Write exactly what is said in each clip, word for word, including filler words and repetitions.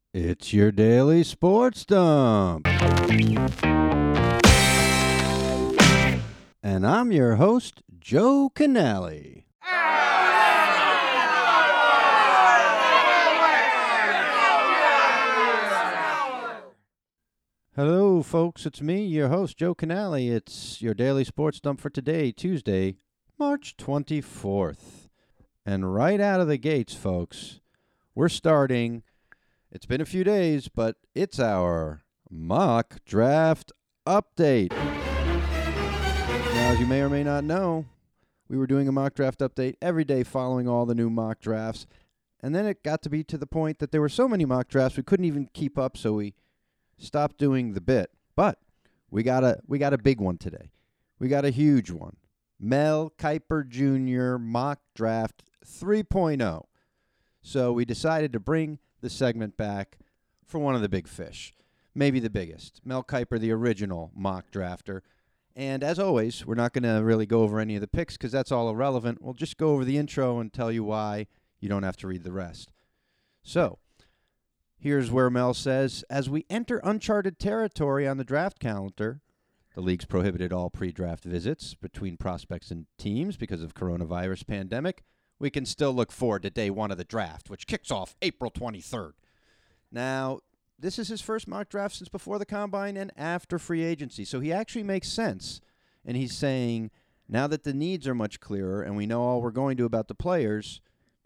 It's your daily sports dump. And I'm your host, Joe Canale. Hello, folks. It's me, your host, Joe Canale. It's your daily sports dump for today, Tuesday, March twenty-fourth. And right out of the gates, folks, we're starting. It's been a few days, but it's our mock draft update. Now, as you may or may not know, we were doing a mock draft update every day following all the new mock drafts. And then it got to be to the point that there were so many mock drafts we couldn't even keep up, so we stopped doing the bit. But we got a we got a big one today. We got a huge one. Mel Kiper Junior mock draft three point oh. So we decided to bring the segment back for one of the big fish, maybe the biggest. Mel Kiper, the original mock drafter. And as always, we're not going to really go over any of the picks because that's all irrelevant. We'll just go over the intro and tell you why. You don't have to read the rest. So here's where Mel says, as we enter uncharted territory on the draft calendar, the league's prohibited all pre-draft visits between prospects and teams because of coronavirus pandemic. We can still look forward to day one of the draft, which kicks off April twenty-third. Now, this is his first mock draft since before the combine and after free agency, so he actually makes sense. And he's saying, now that the needs are much clearer and we know all we're going to about the players,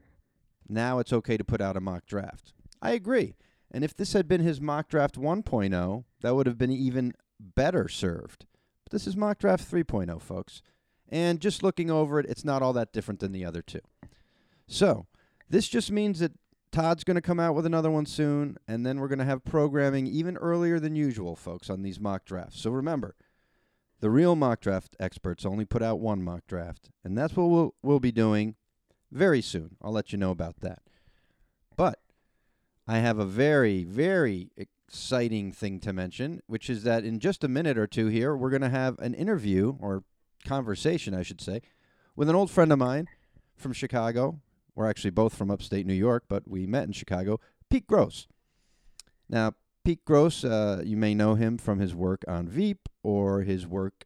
now it's okay to put out a mock draft. I agree. And if this had been his mock draft one point oh, that would have been even better served. But this is mock draft three point oh, folks. And just looking over it, it's not all that different than the other two. So this just means that Todd's going to come out with another one soon, and then we're going to have programming even earlier than usual, folks, on these mock drafts. So remember, the real mock draft experts only put out one mock draft, and that's what we'll, we'll be doing very soon. I'll let you know about that. But I have a very, very exciting thing to mention, which is that in just a minute or two here, we're going to have an interview, or conversation, I should say, with an old friend of mine from Chicago. We're actually both from upstate New York, but we met in Chicago, Pete Gross. Now, Pete Gross, uh, you may know him from his work on Veep or his work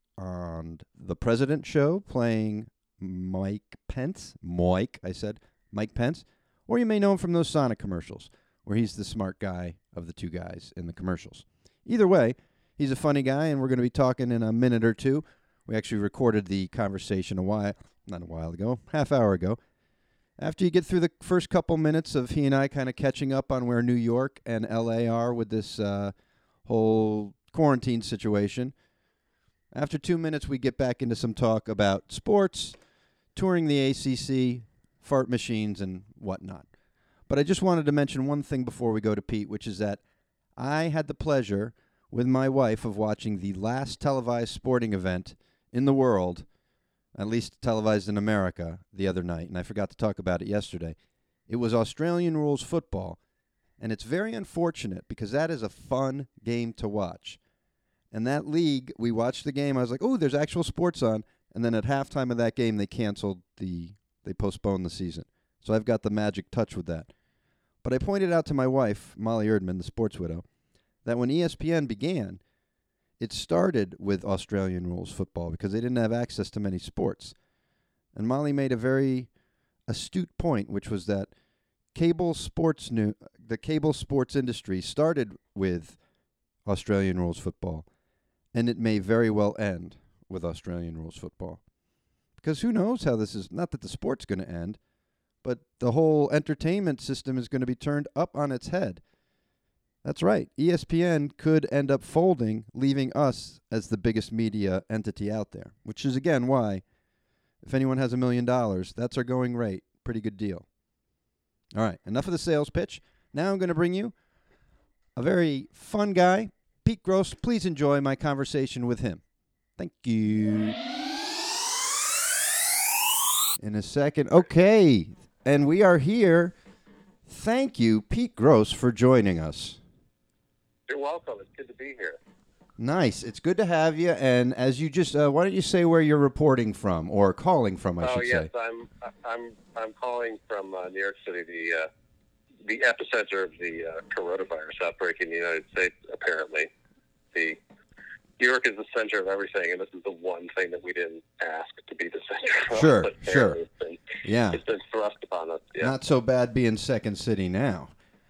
on The President Show playing Mike Pence. Mike, I said, Mike Pence. Or you may know him from those Sonic commercials, where he's the smart guy of the two guys in the commercials. Either way, he's a funny guy, and we're going to be talking in a minute or two. We actually recorded the conversation a while, not a while ago, half hour ago. After you get through the first couple minutes of he and I kind of catching up on where New York and L A are with this uh, whole quarantine situation, after two minutes we get back into some talk about sports, touring the A C C, fart machines, and whatnot. But I just wanted to mention one thing before we go to Pete, which is that I had the pleasure with my wife of watching the last televised sporting event in the world, at least televised in America, the other night, and I forgot to talk about it yesterday. It was Australian rules football, and it's very unfortunate because that is a fun game to watch. And that league, we watched the game, I was like, oh, there's actual sports on, and then at halftime of that game, they canceled the, they postponed the season. So I've got the magic touch with that. But I pointed out to my wife, Molly Erdman, the sports widow, that when E S P N began, it started with Australian rules football because they didn't have access to many sports. And Molly made a very astute point, which was that cable sports new, the cable sports industry started with Australian rules football, and it may very well end with Australian rules football. Because who knows how this is, not that the sport's going to end, but the whole entertainment system is going to be turned up on its head. That's right. E S P N could end up folding, leaving us as the biggest media entity out there, which is, again, why, if anyone has a million dollars, that's our going rate. Pretty good deal. All right, enough of the sales pitch. Now I'm going to bring you a very fun guy, Pete Gross. Please enjoy my conversation with him. Thank you. In a second. Okay, and we are here. Thank you, Pete Gross, for joining us. You're welcome. It's good to be here. Nice. It's good to have you. And as you just, uh, why don't you say where you're reporting from or calling from, I oh, should yes, say. I'm I'm I'm calling from uh, New York City, the uh, the epicenter of the uh, coronavirus outbreak in the United States, apparently. The New York is the center of everything, and this is the one thing that we didn't ask to be the center of. Sure, But sure. It's been, Yeah. it's been thrust upon us. Yeah. Not so bad being second city now.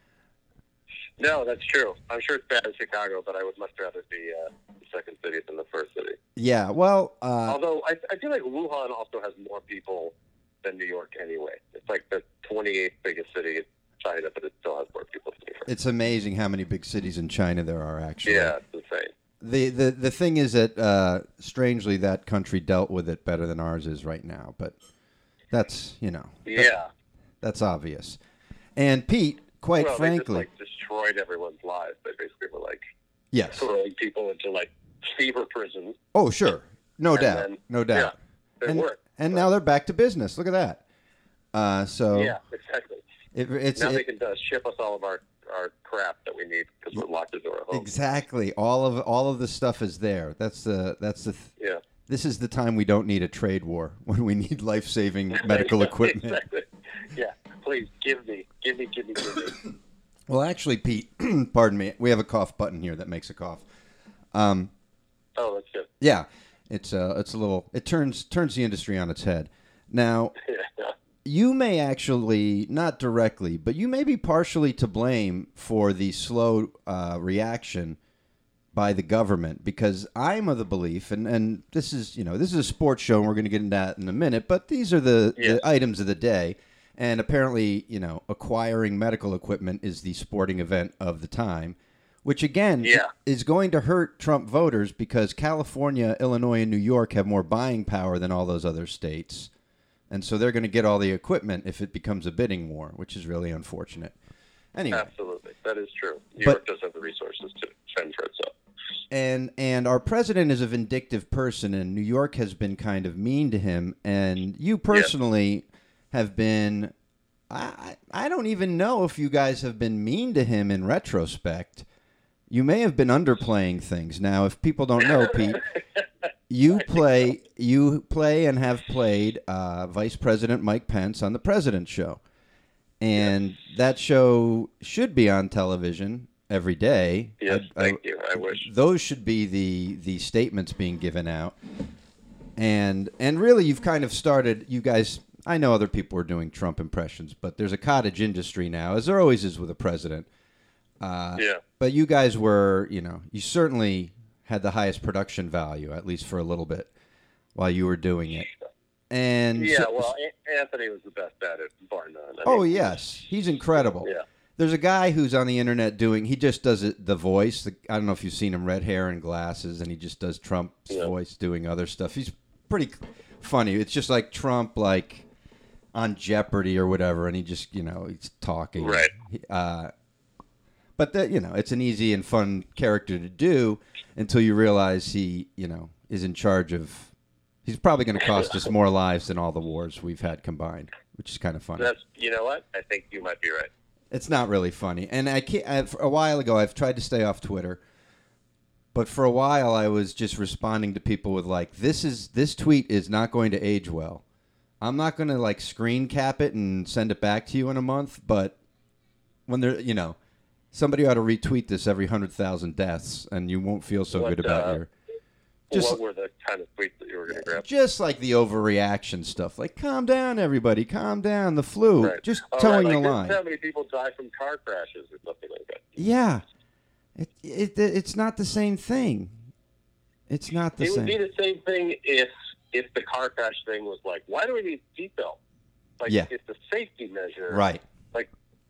No, that's true. I'm sure it's bad in Chicago, but I would much rather be uh, the second city than the first city. Yeah, well... Uh, Although I, I feel like Wuhan also has more people than New York anyway. It's like the twenty-eighth biggest city in China, but it still has more people than New York. it's amazing how many big cities in China there are, actually. Yeah, it's insane. The, the the thing is that, uh, strangely, that country dealt with it better than ours is right now. But that's, you know, that- Yeah. that's obvious. And, Pete, quite well, frankly... they just, like, destroyed everyone's lives. They basically were, like, Yes. throwing people into, like, fever prisons. Oh, sure. No And doubt. then- no doubt. Yeah, they and, worked. and now they're back to business. Look at that. Uh, so Yeah, exactly. it, it's now it- they can uh, ship us all of our, our crap that we need because we're locked into our homes. exactly all of all of the stuff is there. That's the that's the. Th- Yeah. This is the time we don't need a trade war when we need life saving medical equipment. Exactly. Yeah. Please give me, give me, give me, give me. Well, actually, Pete, pardon me, we have a cough button here that makes a cough. Um, Oh, that's good. yeah, it's uh, it's a little. It turns turns the industry on its head. Now, Yeah. you may actually, not directly, but you may be partially to blame for the slow uh, reaction by the government, because I'm of the belief, and, and this is, you know, this is a sports show, and we're going to get into that in a minute, but these are the, Yes. the items of the day, and apparently, you know, acquiring medical equipment is the sporting event of the time, which, again, Yeah. is going to hurt Trump voters because California, Illinois, and New York have more buying power than all those other states. And so they're going to get all the equipment if it becomes a bidding war, which is really unfortunate. Anyway, Absolutely. That is true. New But- York does have the resources to fend for itself. and and our president is a vindictive person, and New York has been kind of mean to him. And you personally have been, I I I don't even know if you guys have been mean to him in retrospect. You may have been underplaying things. Now, if people don't know, Pete, you play you play and have played uh, Vice President Mike Pence on the President Show, and that show should be on television every day. Yes, I- I- thank you. I wish. those should be the the statements being given out, and and really, you've kind of started. You guys, I know other people are doing Trump impressions, but there's a cottage industry now, as there always is with a president. Uh, Yeah. But you guys were, you know, you certainly had the highest production value, at least for a little bit, while you were doing it. And Yeah, so- well, A- Anthony was the best at it, bar none. I oh mean, yes, he's incredible. Yeah. There's a guy who's on the internet doing. He just does it. The voice. The, I don't know if you've seen him. Red hair and glasses, and he just does Trump's Yeah. voice doing other stuff. He's pretty funny. It's just like Trump, like on Jeopardy or whatever, and he just, you know, he's talking. Right. Uh, but that, you know, it's an easy and fun character to do until you realize he, you know, is in charge of. He's probably going to cost us more lives than all the wars we've had combined, which is kind of funny. That's, you know what? I think you might be right. It's not really funny. And I can't, I, for a while ago, I've tried to stay off Twitter, but for a while I was just responding to people with like, this is this tweet is not going to age well. I'm not going to like screen cap it and send it back to you in a month, but when there, you know, somebody ought to retweet this every hundred thousand deaths, and you won't feel so What, good about uh, your. Just, what were the kind of tweets that you were going to grab? just like the overreaction stuff, like calm down, everybody, calm down. The flu, Right. just Oh, towing right, the like, line. This is how many people die from car crashes or something like that. Yeah, it, it it's not the same thing. It's not the It same. would be the same thing if if the car crash thing was like, why do we need seatbelt? Like, Yeah. it's a safety measure. Right. Like,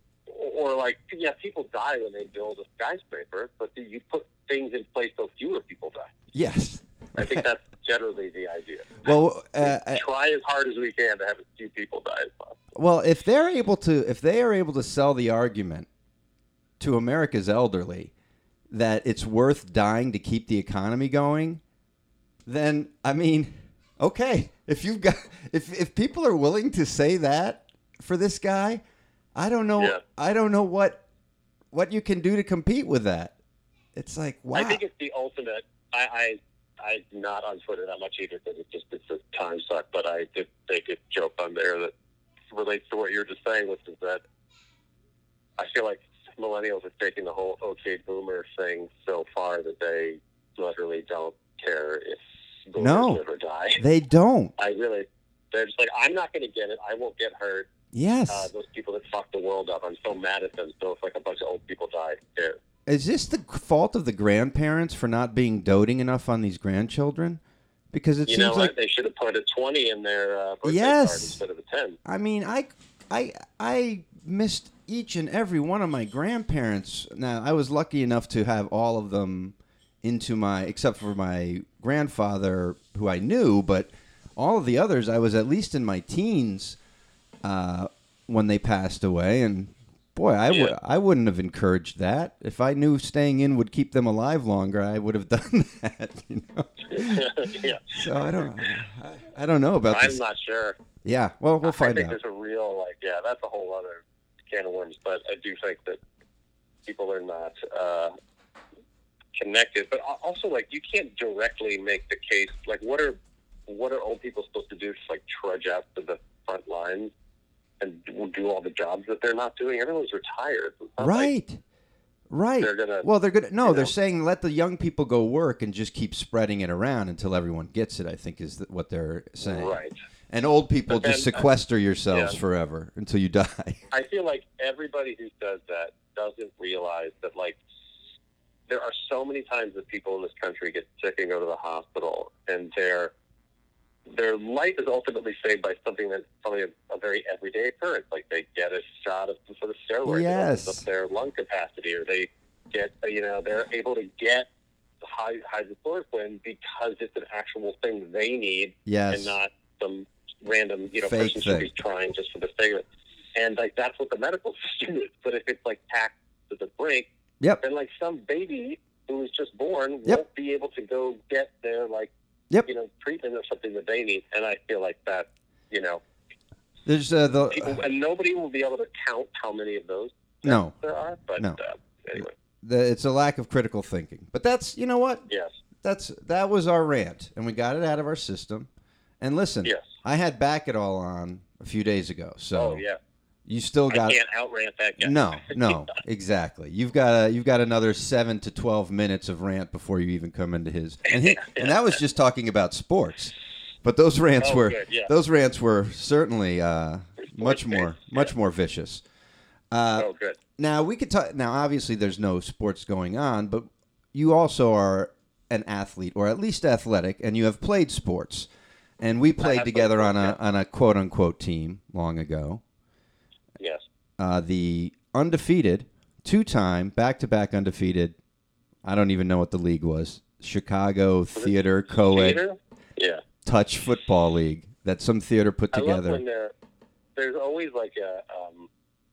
or like, yeah, people die when they build a skyscraper, but you put things in place so fewer people die. Yes. I think that's generally the idea. Well, uh, I- Try as hard as we can to have as few people die as possible. well, if they're able to, if they are able to sell the argument to America's elderly that it's worth dying to keep the economy going, then I mean, okay, if you've got, if if people are willing to say that for this guy, I don't know, Yeah. I don't know what what you can do to compete with that. It's like, wow. I think it's the ultimate. I, I I'm not on Twitter that much either because it's just it's a time suck. But I did make a joke on there that relates to what you were just saying, which is that I feel like millennials are taking the whole okay boomer thing so far that they literally don't care if boomers No, live or die. they don't. I really, they're just like, I'm not going to get it. I won't get hurt. Yes. Uh, those people that fuck the world up, I'm so mad at them. So if like a bunch of old people die, there. Is this the fault of the grandparents for not being doting enough on these grandchildren? Because it You seems know like what? They should have put a twenty in their uh, birthday Yes. card instead of a ten. I mean, I, I, I missed each and every one of my grandparents. Now, I was lucky enough to have all of them into my, except for my grandfather, who I knew, but all of the others, I was at least in my teens uh, when they passed away. And boy, I, Yeah. w- I wouldn't have encouraged that. If I knew staying in would keep them alive longer, I would have done that. You know. Yeah. So I don't, I, I don't know about I'm this. not sure. Yeah, well, we'll I find think out. there's a real, like, yeah, that's a whole other can of worms. But I do think that people are not uh, connected. But al- also, like, you can't directly make the case. Like, what are what are old people supposed to do? Just like trudge out to the front lines and do do all the jobs that they're not doing? Everyone's retired. It's not like Right. Right. they're gonna. Well, they're gonna no. you They're know. saying let the young people go work and just keep spreading it around until everyone gets it. I think is th- what they're saying. Right. And old people But then, just sequester yourselves yeah. forever until you die. I feel like everybody who does that doesn't realize that, like, there are so many times that people in this country get sick and go to the hospital, and their their life is ultimately saved by something that's probably a, a very everyday occurrence. Like they get a shot of some sort of steroid Yes. that opens up their lung capacity, or they get, you know, they're able to get high hydrochloroquine because it's an actual thing they need, Yes. and not some random, you know, Fake person should thing. be trying just for the sake of it. And like that's what the medical system is. But if it's like taxed to the brink, Yep. then like some baby who was just born Yep. won't be able to go get their like Yep. you know treatment or something that they need. And I feel like that, you know, There's uh, the people, and nobody will be able to count how many of those no. there are. But No. uh, anyway, The, it's a lack of critical thinking. But that's you know what? yes, That's that was our rant, and we got it out of our system. And listen, yes. I had Back It All on a few days ago, so Oh yeah, you still got I can't outrant that guy. No, no, exactly. You've got a, you've got another seven to twelve minutes of rant before you even come into his, and he, and that was just talking about sports. But those rants Oh, were good, yeah. those rants were certainly uh, much more Sports-based, much yeah. more vicious. Uh, Oh good. now we could talk. Now obviously there's no sports going on, but you also are an athlete or at least athletic, and you have played sports. And we played have together played on a sports, on a quote unquote team long ago. Yes. Uh, the undefeated, two-time, back-to-back undefeated. I don't even know what the league was. Chicago Theater Co-ed Theater? Yeah. Touch Football League that some theater put I love together. when there, there's always like a, um,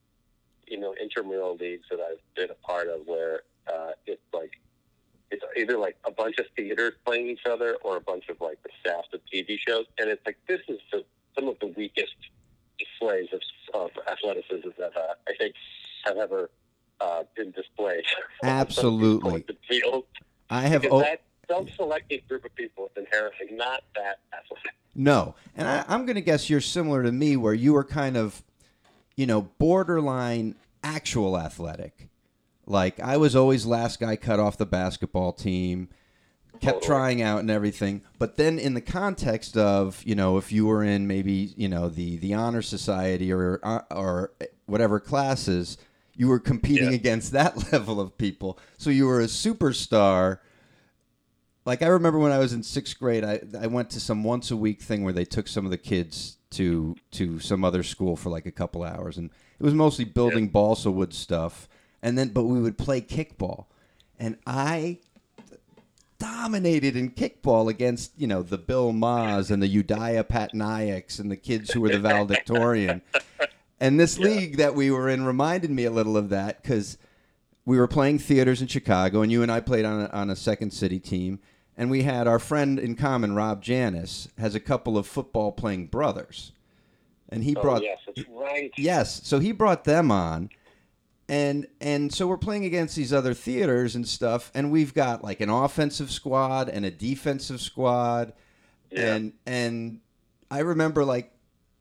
you know, intramural leagues that I've been a part of where uh, it's like, it's either like a bunch of theaters playing each other or a bunch of like the staffs of T V shows. And it's like, this is the, some of the weakest displays of, of athleticism that uh, I think have ever uh, been displayed. Absolutely. The field. I have Because o- that self-selected group of people is inherently not that athletic. no, and I, I'm going to guess you're similar to me, where you were kind of, you know, borderline actual athletic. Like I was always last guy cut off the basketball team, kept Totally. trying out and everything. But then in the context of, you know, if you were in maybe, you know, the, the honor society or uh, or whatever classes, you were competing Yeah. against that level of people. So you were a superstar. Like I remember when I was in sixth grade, I I went to some once a week thing where they took some of the kids to to some other school for like a couple hours, and it was mostly building Yeah. balsa wood stuff. And then, but we would play kickball, and I dominated in kickball against, you know, the Bill Ma's and the Udiah Patnaiks and the kids who were the valedictorian. And this league that we were in reminded me a little of that because we were playing theaters in Chicago, and you and I played on a, on a second city team, and we had our friend in common, Rob Janis, has a couple of football playing brothers, and he Oh, brought yes, that's right. yes, so he brought them on. And and so we're playing against these other theaters and stuff, and we've got like an offensive squad and a defensive squad, Yeah. and and I remember like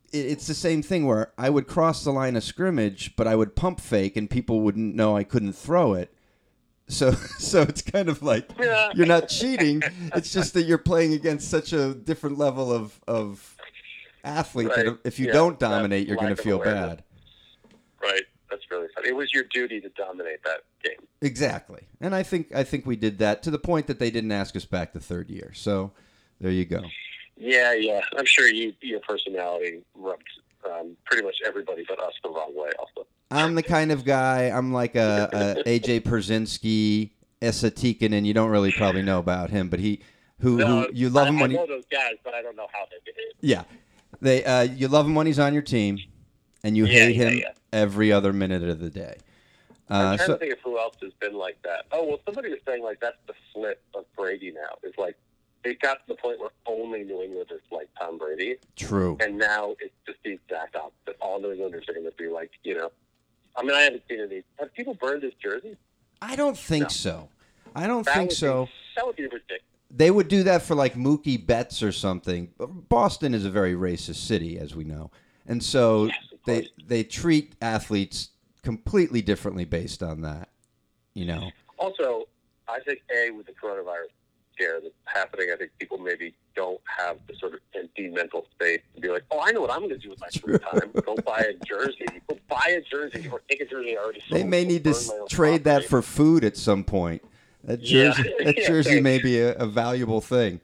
it's the same thing where I would cross the line of scrimmage, but I would pump fake, and people wouldn't know I couldn't throw it. So, so it's kind of like Yeah. you're not cheating. It's just that you're playing against such a different level of of athlete Right. that if you Yeah, don't that dominate, you're going lack to of feel awareness. bad. Right. That's really funny. It was your duty to dominate that game. Exactly, and I think I think we did that to the point that they didn't ask us back the third year. So there you go. Yeah, yeah. I'm sure you your personality rubbed um, pretty much everybody but us the wrong way. Also, I'm the kind of guy. I'm like a, a A J Przynski, Esa Tikkanen, and you don't really probably know about him, but he who, no, who you love I, him when I he know those guys, but I don't know how they behave. yeah they uh, you love him when he's on your team, and you Yeah, hate yeah, him yeah. every other minute of the day. I'm Uh, trying so to think of who else has been like that. Oh, well, somebody was saying like that's the flip of Brady now. It's like it got to the point where only New England is like Tom Brady, true. and now it's just the exact opposite. All New Englanders are going to be like, you know. I mean, I haven't seen any. Have people burned his jersey? I don't think No. so. I don't That think would so. Be, that would be ridiculous. They would do that for like Mookie Betts or something. Boston is a very racist city, as we know, and so Yes, of they course. they treat athletes completely differently based on that. You know, Also, I think A, with the coronavirus scare that's happening, I think people maybe don't have the sort of empty mental space to be like, oh, I know what I'm going to do with my free time. Go buy a jersey. Go buy a jersey or take a jersey I already sold. they may Go need to burn s- my own trade that property. for food at some point. That Yeah. jersey, that Yeah, jersey thanks. may be a, a valuable thing.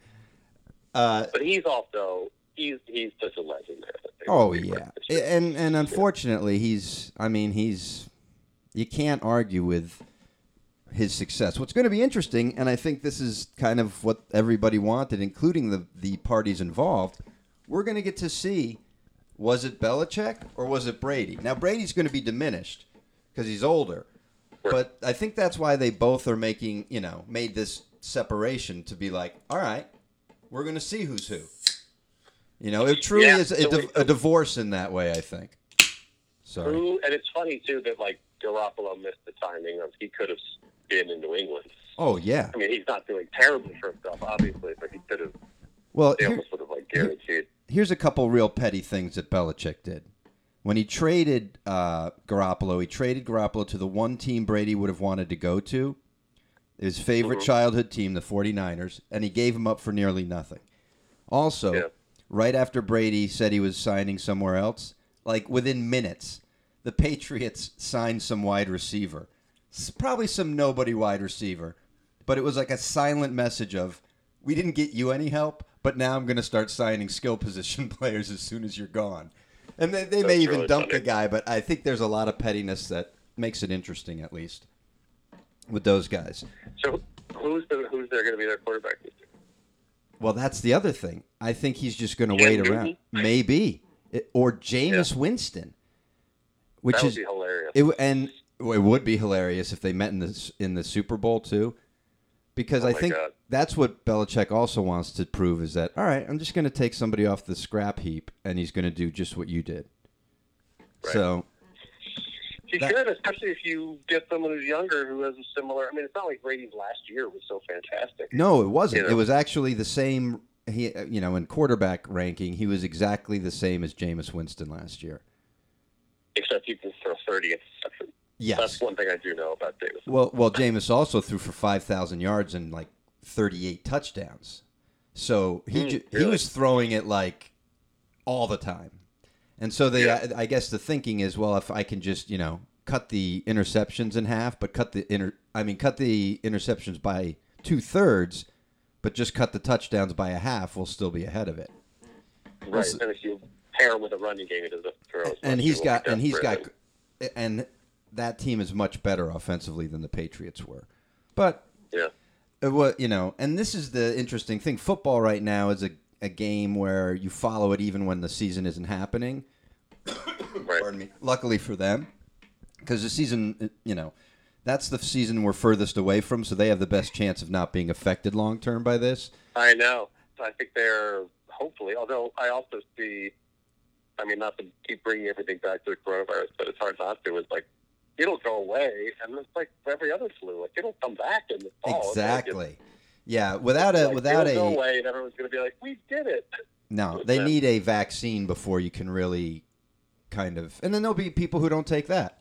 Uh, But he's also, he's he's such a legend there. I think. oh He's yeah, like- and and unfortunately, he's. I mean, he's. You can't argue with his success. What's going to be interesting, and I think this is kind of what everybody wanted, including the the parties involved. We're going to get to see, was it Belichick or was it Brady? Now Brady's going to be diminished because he's older, but I think that's why they both are making, you know, made this separation to be like, all right, we're going to see who's who. You know, it truly Yeah, is a, so di- we- a divorce in that way, I think. Sorry. Who, and it's funny, too, that, like, Garoppolo missed the timing of he could have been in New England. Oh, yeah. I mean, he's not doing terribly for himself, obviously, but he could have, Well, they here, almost would have, like, guaranteed. here's a couple real petty things that Belichick did. When he traded uh, Garoppolo, he traded Garoppolo to the one team Brady would have wanted to go to, his favorite Mhm. childhood team, the 49ers, and he gave him up for nearly nothing. Also, Yeah. right after Brady said he was signing somewhere else, like within minutes, the Patriots signed some wide receiver. S- Probably some nobody wide receiver. But it was like a silent message of, we didn't get you any help, but now I'm going to start signing skill position players as soon as you're gone. And they, they may That's even really dump funny. the guy, but I think there's a lot of pettiness that makes it interesting, at least, with those guys. So who's the, who's there going to be their quarterback this year? Well, that's the other thing. I think he's just going to Cam wait Newton? around. Maybe. It, or Jameis Winston. Which That would is be hilarious. it, w- and it would be hilarious if they met in the s- in the Super Bowl too, because Oh I my think God. that's what Belichick also wants to prove is that all right, I'm just going to take somebody off the scrap heap, and he's going to do just what you did. Right. So He that- should, especially if you get someone who's younger who has a similar. I mean, it's not like Brady's last year was so fantastic. no, it wasn't. You know. It was actually the same. He, you know, in quarterback ranking, he was exactly the same as Jameis Winston last year. Except he can throw thirty interceptions. Yes. That's one thing I do know about Davis. Well, well, Jameis also threw for five thousand yards and like thirty-eight touchdowns. So he Mm, ju- he really? was throwing it like all the time. And so they, Yeah. I, I guess the thinking is, well, if I can just, you know, cut the interceptions in half, but cut the inter, I mean, cut the interceptions by two thirds, but just cut the touchdowns by a half, we'll still be ahead of it. Right. Listen- And if you pair him with a running game, he doesn't have to throw as And much, he's it won't got, be and he's got, desperate. and that team is much better offensively than the Patriots were. But Yeah. Uh, Well, you know, and this is the interesting thing. Football right now is a, a game where you follow it even when the season isn't happening. Right. Pardon me. Luckily for them, because the season, uh, you know, that's the season we're furthest away from, so they have the best chance of not being affected long term by this. I know. I think they're hopefully, although I also see, I mean, not to keep bringing everything back to the coronavirus, but it's hard not to. It's like, it'll go away, and it's like every other flu. Like, it'll come back in the fall. It's like, Exactly. Yeah, without a like, without it'll go a away, and everyone's going to be like, we did it. No, they Yeah. need a vaccine before you can really kind of, and then there'll be people who don't take that.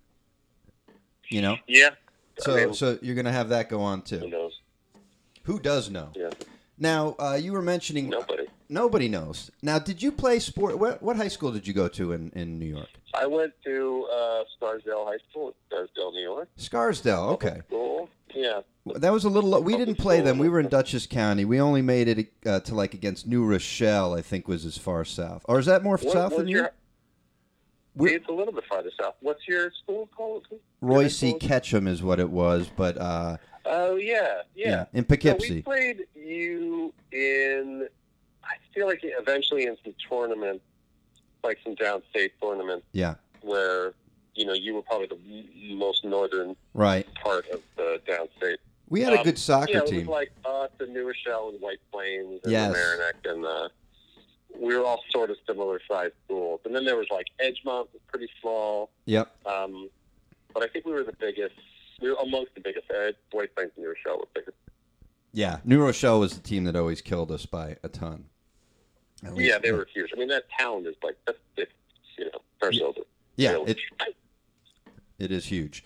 You know. Yeah. So, I mean, so you're gonna have that go on who too. knows? Who does know? Yeah. Now, uh, you were mentioning Nobody. nobody knows. Now, did you play sport? What, what high school did you go to in, in New York? I went to uh, Scarsdale High School in Scarsdale, New York. Scarsdale. Okay, School. Yeah. that was a little. We didn't play them. We were in Dutchess County. We only made it uh, to like against New Rochelle. I think was as far south. Or is that more What, south what's than you? your, We're- it's a little bit farther south. What's your school called? Your Roy high C. school? Ketchum is what it was, but uh, Oh, yeah. Yeah. yeah, in So we Poughkeepsie. played you in, I feel like eventually in some tournaments, like some downstate tournaments, Yeah, where, you know, you were probably the m- most northern right. part of the downstate. We had a Um, good soccer you know, team. It was like us and New Rochelle and White Plains and Yes. Mamaroneck, and uh, we were all sort of similar sized schools. And then there was like Edgemont, was pretty small. Yep. Um, but I think we were the biggest. We were amongst the biggest. Uh, White Plains and New Rochelle were biggest. Yeah, New Rochelle was the team that always killed us by a ton. At least- Yeah, they were huge. I mean, that town is like that's it's, you know, Fairfield is Yeah, really- it it is huge.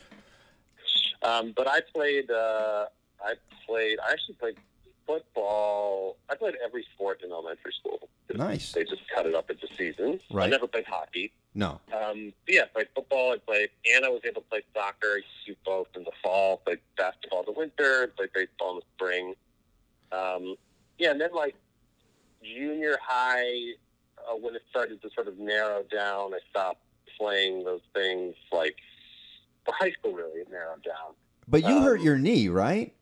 Um, but I played. Uh, I played. I actually played football. I played every sport in elementary school. Nice. They just cut it up into seasons. I Right. never played hockey. No. Um, but yeah, I played football. I played, and I was able to play soccer. I used to do both in the fall. Played basketball in the winter. Played baseball in the spring. Um, yeah, and then like junior high, uh, when it started to sort of narrow down, I stopped playing those things. Like for high school, really, it narrowed down. But you Um, hurt your knee, right?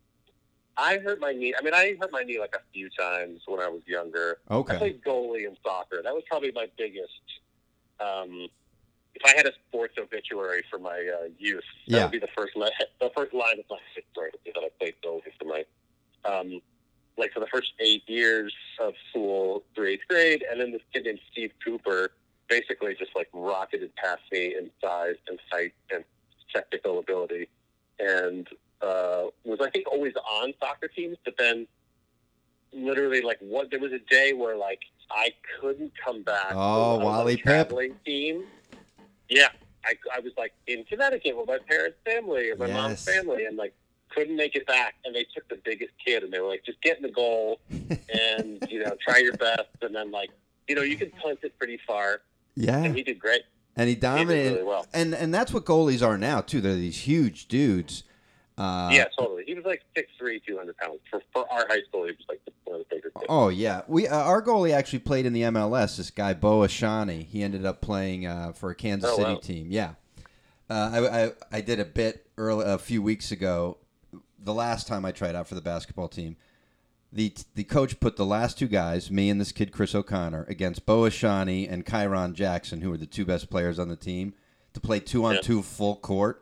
I hurt my knee. I mean, I hurt my knee like a few times when I was younger. I Okay. played goalie in soccer. That was probably my biggest. Um, if I had a sports obituary for my uh, youth, that Yeah. would be the first line. The first line of my story would be that I played goalie for my, um, like for the first eight years of school through eighth grade, and then this kid named Steve Cooper basically just like rocketed past me in size and height and technical ability, and uh, was I think always on soccer teams, but then literally like what there was a day where like I couldn't come back. Oh, So I was on Wally a Pip. traveling team. Yeah, I, I was like in Connecticut with my parents' family or my mom's Yes. family, and like couldn't make it back. And they took the biggest kid, and they were like, just get in the goal and you know try your best, and then like you know you can punt it pretty far, Yeah. and he did great. And he He did dominated. really well. And and that's what goalies are now too. They're these huge dudes. Uh, Yeah, totally. He was like six three, two hundred pounds. For for our high school, he was like one of the bigger kids. Oh yeah. We uh, our goalie actually played in the M L S. This guy Bo Ashani. He ended up playing uh, for a Kansas Oh, City wow. team. Yeah. Uh, I, I I did a bit early a few weeks ago. The last time I tried out for the basketball team, the the coach put the last two guys, me and this kid Chris O'Connor, against Bo Ashani and Kyron Jackson, who were the two best players on the team, to play two on Yeah. two full court.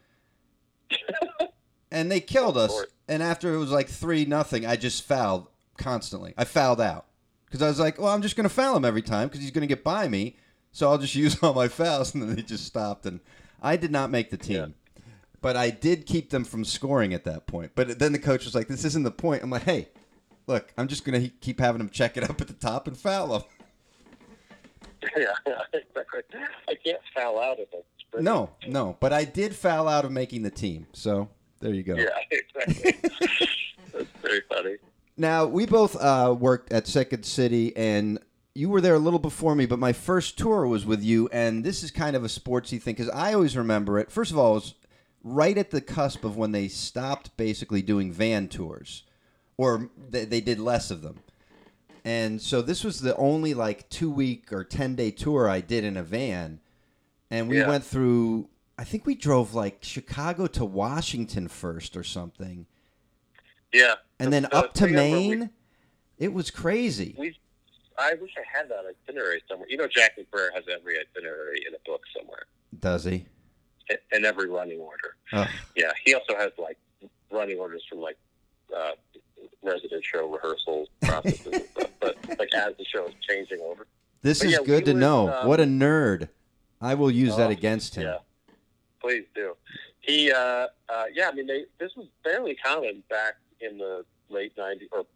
And they killed Full us. court. And after it was like three nothing, I just fouled constantly. I fouled out because I was like, well, I'm just going to foul him every time because he's going to get by me. So I'll just use all my fouls. And then they just stopped. And I did not make the team. Yeah. But I did keep them from scoring at that point. But then the coach was like, this isn't the point. I'm like, hey, look, I'm just going to keep having them check it up at the top and foul them. yeah, exactly. I can't foul out of it. No, no. But I did foul out of making the team. So there you go. Yeah, exactly. That's very funny. Now, we both uh, worked at Second City, and you were there a little before me, but my first tour was with you, and this is kind of a sportsy thing, because I always remember it. First of all, it was right at the cusp of when they stopped basically doing van tours, or they, they did less of them. And so this was the only, like, two-week or ten-day tour I did in a van, and we Yeah. went through, I think we drove, like, Chicago to Washington first or something. Yeah. And then The- the up to thing is, when Maine, it was crazy. We, we, I wish I had that itinerary somewhere. You know, Jack McBrayer has every itinerary in a book somewhere, Does he? in- in every running order. Ugh. Yeah, he also has like running orders from like uh, resident show rehearsals processes and stuff. But like as the show is changing over. This But is yeah, good we to was, know. um, What a nerd. I will use that Oh, against him. Yeah, please do. He, uh, uh, yeah, I mean, they, this was fairly common back in the late nineties or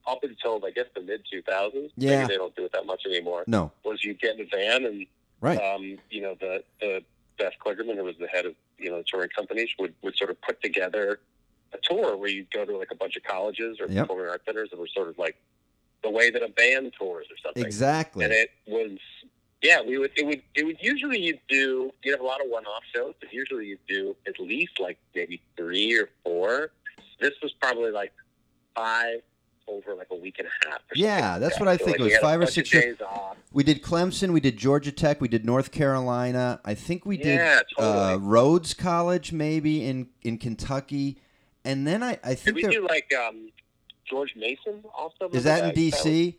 up until, I guess, the mid two thousands. Yeah. Maybe they don't do it that much anymore. No. Was you get in a van and, Right. um, you know, the, the Beth Kligerman, who was the head of, you know, the touring companies, would, would sort of put together a tour where you'd go to like a bunch of colleges or Yep. performing arts centers, and were sort of like the way that a band tours or something. Exactly. And it was, yeah, we would, it would, it would usually you'd do, you'd have a lot of one-off shows, but usually you'd do at least like maybe three or four. This was probably like five over like a week and a half. Or Yeah, something that's like what I So, think. like, It we was had a five or bunch six of shows. days off. We did Clemson, we did Georgia Tech, we did North Carolina. I think we did Yeah, totally. uh, Rhodes College maybe in, in Kentucky. And then I, I Did think we there, do like um, George Mason also? is Remember that in D was- C?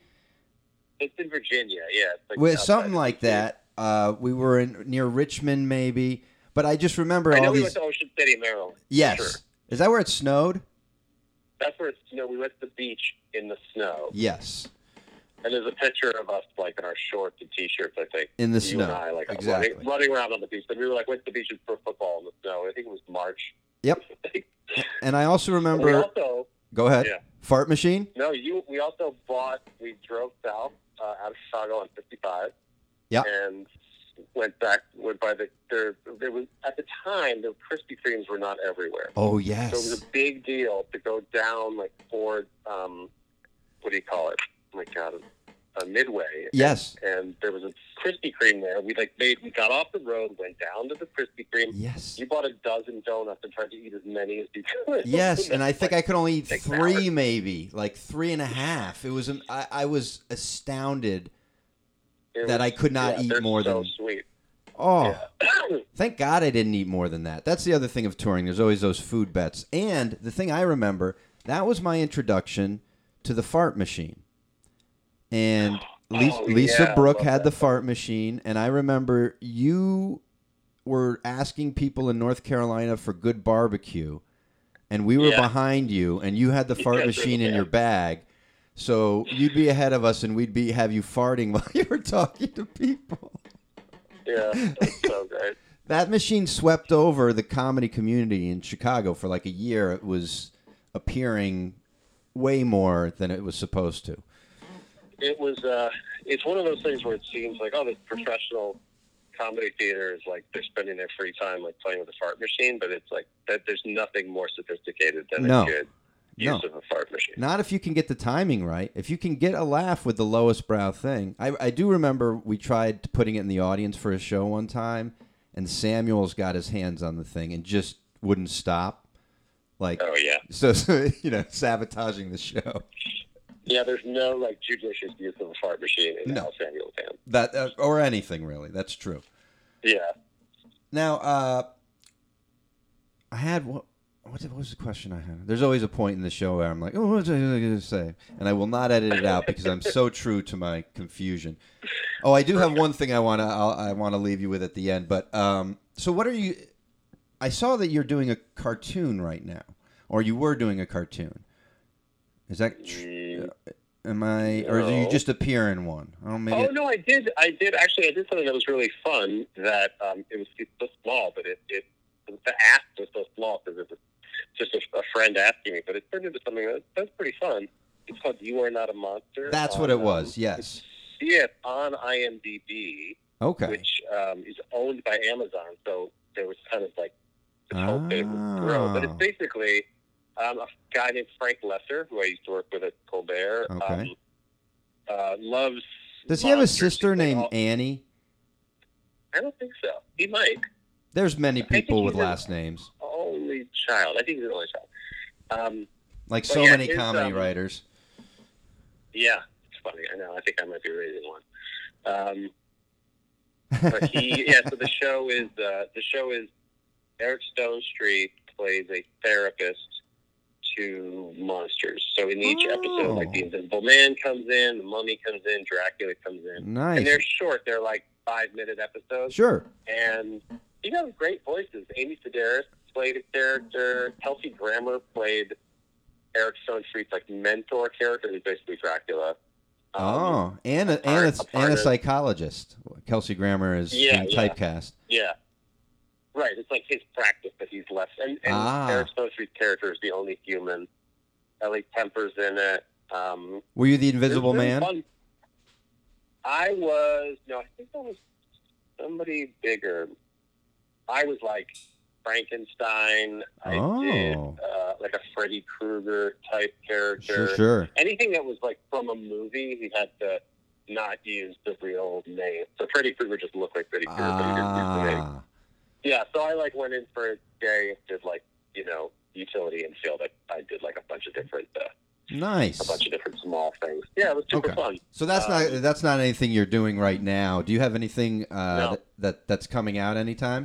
It's in Virginia, yeah. It's like With outside something of like D C. that. Uh, we were in near Richmond maybe. But I just remember I know all we these. went to Ocean City, Maryland. for Yes. Sure. Is that where it snowed? That's where it's, you know, we went to the beach in the snow. Yes. And there's a picture of us, like, in our shorts and T-shirts, I think. In the you snow. and I, like, Exactly. running, running around on the beach. And we were, like, went to the beach for football in the snow. I think it was March. Yep. And I also we remember. also, Go ahead. yeah. Fart machine? No, you. We also bought, we drove south uh, out of Chicago on fifty-five. Yeah. And went back, went by the, there, there was, at the time, the Krispy Kremes were not everywhere. Oh, So it yes. was a big deal to go down, like, toward, um, what do you call it? Oh, my God. Uh, Midway. Yes. And there was a Krispy Kreme there. We, like, made, we got off the road, went down to the Krispy Kreme. Yes. You bought a dozen donuts and tried to eat as many as you could. Yes, and I think I could only eat Six three, hours. maybe like three and a half. It was, an, I, I was astounded. It that was- I could not yeah, eat they're more so than- sweet. Oh, Yeah. thank God I didn't eat more than that. That's the other thing of touring. There's always those food bets. And the thing I remember, that was my introduction to the fart machine. And Lisa, Oh, Lisa yeah, I Brooke love had that the fart machine, and I remember you were asking people in North Carolina for good barbecue, and we were Yeah. behind you, and you had the You fart guys were machine the in your best. bag. So you'd be ahead of us, and we'd be have you farting while you were talking to people. Yeah, that's so great. That machine swept over the comedy community in Chicago for like a year. It was appearing way more than it was supposed to. It was, uh, it's one of those things where it seems like, oh, this professional comedy theater is like, they're spending their free time like playing with a fart machine, but it's like, that there's nothing more sophisticated than No. a good No. use of a fart machine. Not if you can get the timing right. If you can get a laugh with the lowest brow thing. I, I do remember we tried putting it in the audience for a show one time, and Samuel's got his hands on the thing and just wouldn't stop. Like, Oh, yeah. so, so you know, sabotaging the show. Yeah, there's no like judicious use of a fart machine in No. Al Samuel's hand. That uh, or anything really. That's true. Yeah. Now, uh, I had what? What was the question I had? There's always a point in the show where I'm like, oh, what was I going to say? And I will not edit it out because I'm so true to my confusion. Oh, I do have one thing I want to I want to leave you with at the end. But um, so what are you? I saw that you're doing a cartoon right now, or you were doing a cartoon. Is that? Tr- Mm, am I? Or do you no. just appear in one? I don't make Oh it. no, I did. I did actually. I did something that was really fun. That um, it was it's so small, but it it the ask was so small because it was just a, a friend asking me. But it turned into something that, that's pretty fun. It's called "You Are Not a Monster." That's what on, it was. um, Yes. Yeah, it's on IMDb, Okay. which um, is owned by Amazon. So there was kind of like this hope that it would grow. But it's Oh. basically um, a guy named Frank Lesser, who I used to work with at Colbert. Okay. Um, uh, loves. Does he have a monsters. sister He's like named all- Annie? I don't think so. He might. There's many think people with he's a- last names, Only child. I think he's an only child. Um, like But so yeah, many his, comedy um, writers. yeah, it's funny. I know. I think I might be raising one. Um, but he, yeah. So the show is uh, the show is Eric Stone Street plays a therapist to monsters. So in each episode, like the Oh. Invisible Man comes in, the Mummy comes in, Dracula comes in, and Nice. they're short. They're like five minute episodes. Sure. And you have great voices. Amy Sedaris played a character. Kelsey Grammer played Eric Stone Street's like mentor character, who's basically Dracula. Um, Oh, and a, part- and a a, part and a of- psychologist. Kelsey Grammer is Yeah, being yeah. typecast. Yeah, right. It's like his practice that he's left, and, and Ah. Eric Stone Street's character is the only human. Ellie Temper's in it. Um, Were you the it was Invisible really Man? fun. I was no, I think I was somebody bigger. I was like Frankenstein. I Oh. did uh, like a Freddy Krueger type character. Sure, sure. Anything that was like from a movie, he had to not use the real name. So Freddy Krueger just looked like Freddy Krueger, but he didn't use the name. Ah. Yeah, so I like went in for a day and did like, you know, utility and field. I, I did like a bunch of different, uh, Nice. a bunch of different small things. Yeah, it was super Okay. fun. So that's Um, not that's not anything you're doing right now. Do you have anything uh, No. that, that that's coming out anytime?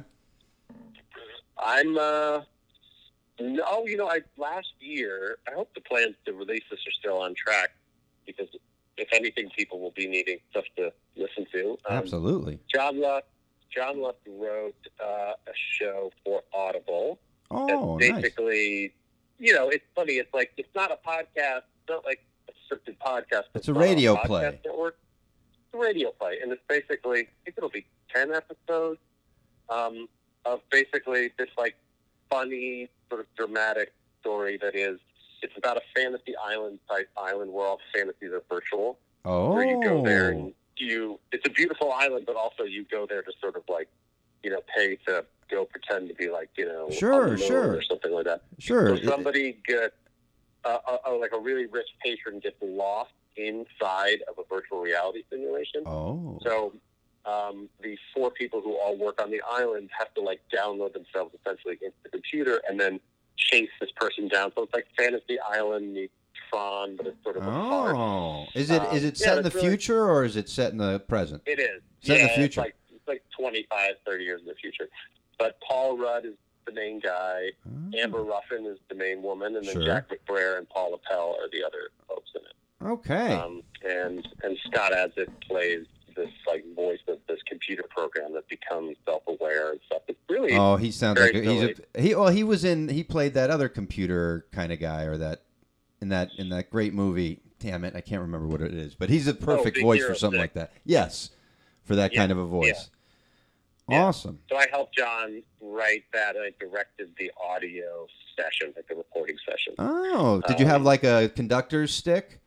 I'm, uh, no, you know, I last year, I hope the plans to release this are still on track because if anything, people will be needing stuff to listen to. Um, Absolutely. John Luck, John Luck wrote uh, a show for Audible. Oh, That's nice. basically, you know, it's funny. It's like, it's not a podcast. It's not like a scripted podcast. It's a not radio on podcast play. Network. It's a radio play. And it's basically, I think it'll be ten episodes um, of basically this, like, funny, sort of dramatic story that is, it's about a fantasy island type island where all fantasies are virtual. Oh. Where you go there and you, it's a beautiful island, but also you go there to sort of like, you know, pay to go pretend to be like, you know, Sure, on the moon sure. or something like that. Sure. So somebody gets, uh, uh, uh, like a really rich patron gets lost inside of a virtual reality simulation. Oh. So um, the four people who all work on the island have to like download themselves essentially into the computer and then chase this person down. So it's like Fantasy Island meets Tron, but it's sort of a farce. Oh. Is it is Um, it set yeah, in the it's really- future or is it set in the present? It is. Set in yeah, the future. It's like, it's like twenty-five, thirty years in the future. But Paul Rudd is the main guy. Oh. Amber Ruffin is the main woman. And then Sure. Jack McBrayer and Paul Appel are the other folks in it. Okay. Um, and, and Scott Adsit plays this like voice of this computer program that becomes self-aware and stuff. It's really... Oh, he sounds very like a, he's silly. a he. Well, he was in. He played that other computer kind of guy, or that in that in that great movie. Damn it, I can't remember what it is. But he's a perfect Big voice Hero for something Six. like that. Yes, for that Yeah, kind of a voice. Yeah. Awesome. So I helped John write that. I directed the audio session, like the recording session. Oh, did you have Um, like a conductor's stick?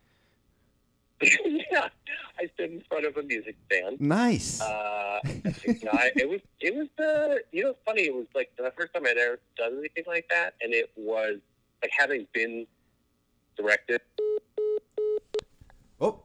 Yeah, I stood in front of a music stand. Nice. Uh, you know, I, it was, it was, uh, you know, it's funny. It was like the first time I'd ever done anything like that, and it was like having been directed. Oh.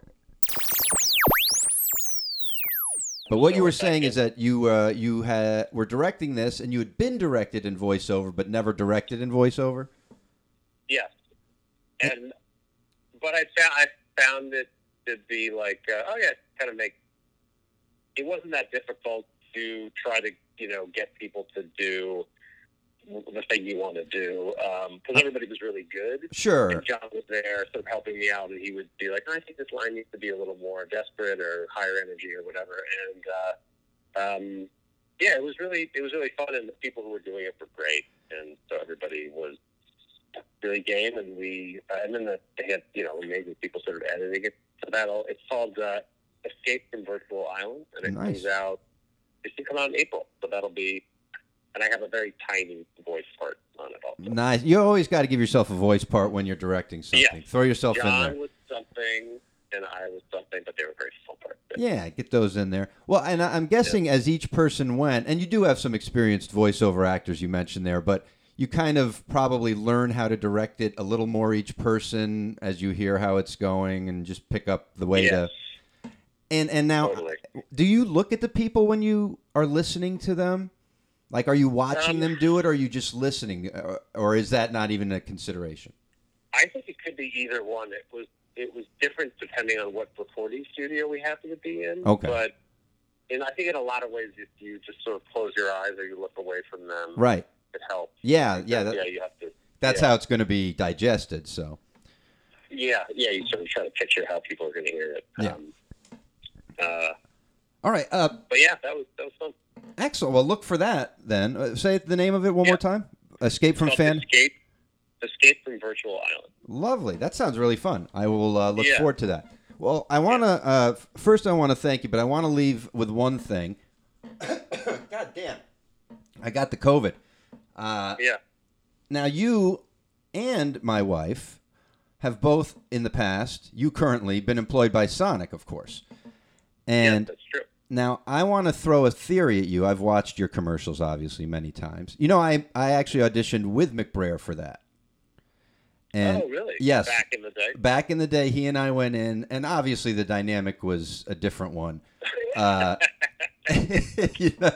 But what you were So saying second. is that you uh, you had were directing this, and you had been directed in voiceover, but never directed in voiceover. Yes, and but I found I found it to be like, uh, oh yeah, kind of make. It wasn't that difficult to try to, you know, get people to do the thing you want to do, because everybody was really good. Sure. And John was there sort of helping me out, and he would be like, I think this line needs to be a little more desperate or higher energy or whatever. And, uh, um, yeah, it was really, it was really fun, and the people who were doing it were great. And so everybody was really game, and we, uh, and then the, they had, you know, amazing people sort of editing it. So that'll, it's called uh, Escape from Virtual Islands, and it Nice. comes out, it should come out in April. So that'll be, and I have a very tiny voice part on it also. Nice. You always got to give yourself a voice part when you're directing something. Yeah. Throw yourself in John there. was something, and I was something, but they were very small parts. Yeah, get those in there. Well, and I- I'm guessing as each person went, and you do have some experienced voiceover actors you mentioned there, but you kind of probably learn how to direct it a little more each person as you hear how it's going and just pick up the way Yes. to. And and now, Totally. do you look at the people when you are listening to them? Like, are you watching Um, them do it, or are you just listening, or, or is that not even a consideration? I think it could be either one. It was it was different depending on what recording studio we happened to be in. Okay. But and I think in a lot of ways, if you just sort of close your eyes or you look away from them, Right. it helps. Yeah, yeah. That, yeah, you have to. that's yeah. how it's going to be digested. So. Yeah, yeah. You sort of try to picture how people are going to hear it. Yeah. Um, uh, All right. Uh, but yeah, that was that was fun. excellent. Well, look for that then. Uh, say the name of it one Yeah. more time. Escape from It's called Fan. Escape, Escape from Virtual Island. Lovely. That sounds really fun. I will uh, look Yeah. forward to that. Well, I want to uh, f- first I want to thank you, but I want to leave with one thing. God damn. I got the COVID. Uh, Yeah. now you and my wife have both in the past, you currently, been employed by Sonic, of course. And yes, that's true. Now, I want to throw a theory at you. I've watched your commercials, obviously, many times. You know, I I actually auditioned with McBrayer for that. And oh, really? Yes. Back in the day? Back in the day, he and I went in, and obviously the dynamic was a different one. Uh, you know,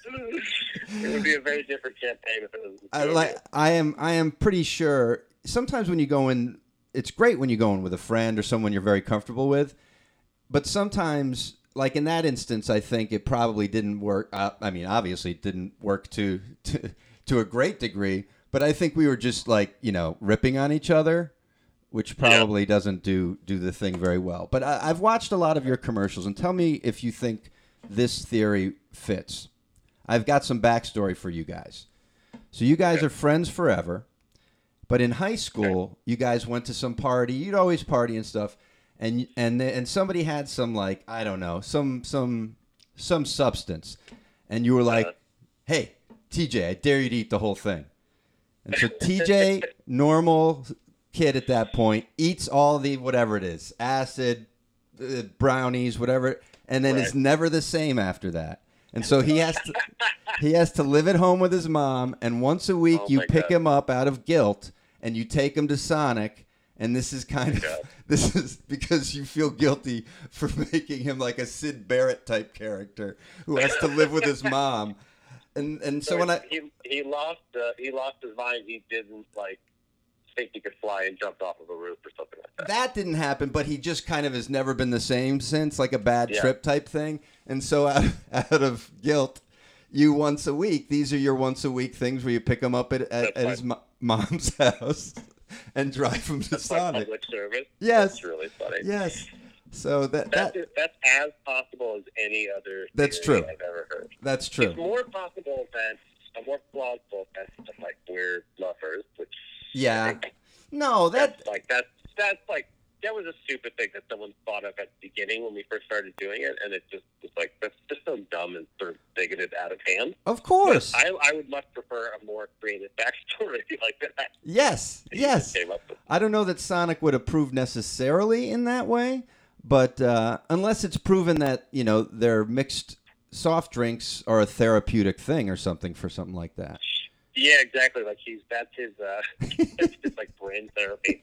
it would be a very different campaign if it was. I, like, I am I am pretty sure, sometimes when you go in, it's great when you go in with a friend or someone you're very comfortable with, but sometimes... Like in that instance, I think it probably didn't work. Uh, I mean, obviously, it didn't work to, to to a great degree. But I think we were just like, you know, ripping on each other, which probably yeah. doesn't do do the thing very well. But I, I've watched a lot of your commercials, and tell me if you think this theory fits. I've got some backstory for you guys. So you guys are friends forever, but in high school, you guys went to some party. You'd always party and stuff. And and and somebody had some, like, I don't know, some some some substance, and you were like, "Hey, T J, I dare you to eat the whole thing." And so T J, normal kid at that point, eats all the whatever it is, acid, uh, brownies, whatever, and then right. is never the same after that. And so he has to he has to live at home with his mom, and once a week oh you pick God. him up out of guilt and you take him to Sonic. And this is kind of, this is because you feel guilty for making him like a Sid Barrett type character who has to live with his mom. And and so, so when I he he lost uh, he lost his mind, he didn't like think he could fly and jumped off of a roof or something like that. That didn't happen, but he just kind of has never been the same since, like a bad yeah. trip type thing. And so out, out of guilt, you once a week, these are your once a week things where you pick him up at, at, at his mo- mom's house. And drive them to that's Sonic. Public service. Yes. That's really funny. Yes. So that, that's, that that's as possible as any other that's true. I've ever heard. That's true. It's more possible than, uh, more plausible than stuff like we're lovers, which yeah. No, that that's like that's that's like that was a stupid thing that someone thought of at the beginning when we first started doing it, and it just was like that's just so dumb and sort of bigoted out of hand. Of course, but I I would much prefer a more creative backstory like that. Yes, yes. I don't know that Sonic would approve necessarily in that way, but uh, unless it's proven that you know their mixed soft drinks are a therapeutic thing or something for something like that. Yeah, exactly. Like he's that's his uh, that's his like brain therapy.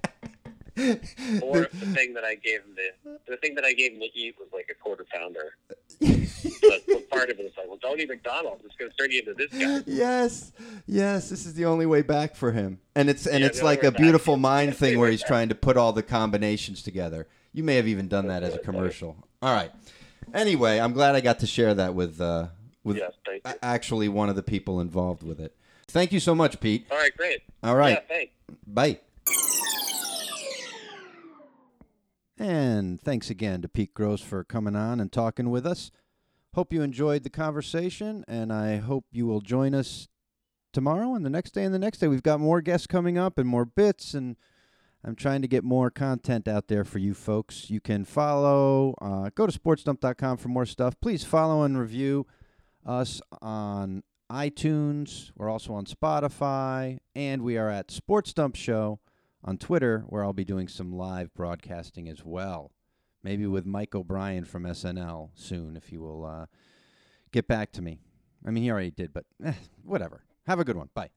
Or the thing that I gave him to, the thing that I gave him to eat was like a quarter pounder. But, but part of it is like, well, don't eat McDonald's. It's going to turn you into this guy. Yes, yes. This is the only way back for him, and it's and yeah, it's like a beautiful back. mind thing where he's trying to put all the combinations together. You may have even done that as a commercial. All right. Anyway, I'm glad I got to share that with uh, with yes, actually one of the people involved with it. Thank you so much, Pete. All right, great. All right. Yeah, thanks. Bye. And thanks again to Pete Gross for coming on and talking with us. Hope you enjoyed the conversation, and I hope you will join us tomorrow and the next day and the next day. We've got more guests coming up and more bits, and I'm trying to get more content out there for you folks. You can follow, uh, go to sports dump dot com for more stuff. Please follow and review us on iTunes. We're also on Spotify, and we are at Sports Dump Show on Twitter, where I'll be doing some live broadcasting as well. Maybe with Mike O'Brien from S N L soon, if he will uh, get back to me. I mean, he already did, but eh, whatever. Have a good one. Bye.